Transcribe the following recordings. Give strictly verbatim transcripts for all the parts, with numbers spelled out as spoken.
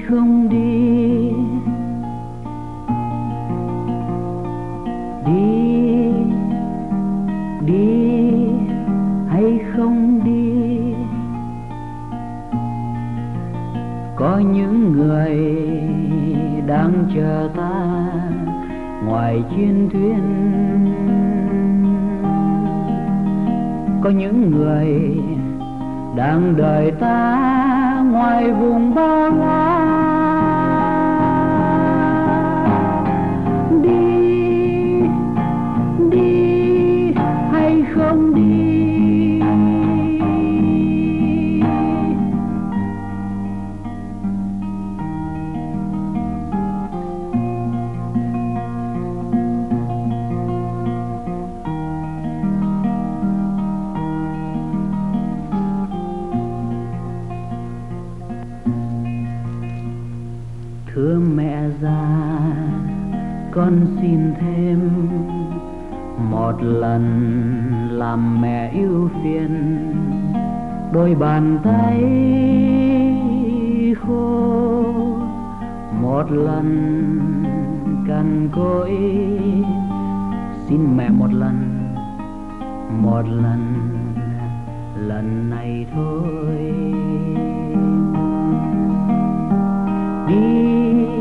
không đi, đi đi hay không đi. Có những người đang chờ ta ngoài chiến thuyền, có những người đang đợi ta ngoài vùng bao la. Đi đi hay không đi, thưa mẹ già, con xin thêm một lần làm mẹ ưu phiền. Đôi bàn tay khô một lần cằn cỗi, xin mẹ một lần, một lần, lần này thôi. Đi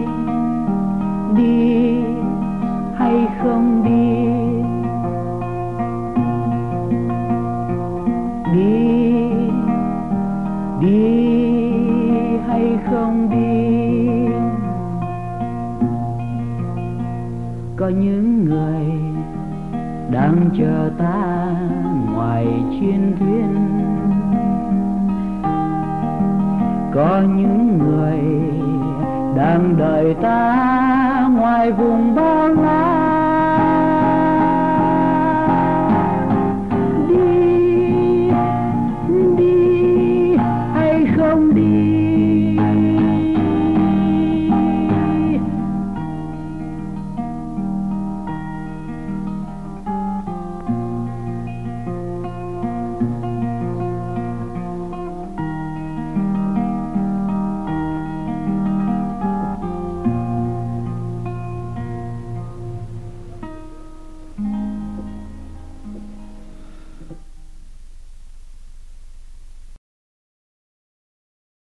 đi hay không đi, đi đi hay không đi. Có những người đang chờ ta ngoài chiến thuyền, có những người đang đợi ta ngoài vùng bao la.